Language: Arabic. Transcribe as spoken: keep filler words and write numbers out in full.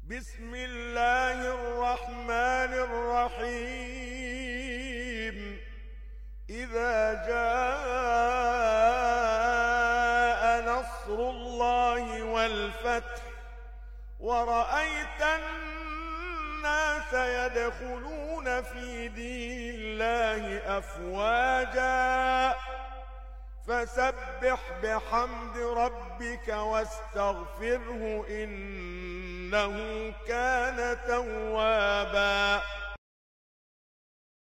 بسم الله الرحمن الرحيم. إذا جاء نصر الله والفتح ورأيت الناس يدخلون في دين الله أفواجا فسبح بحمد ربك واستغفره إنه كان توابا.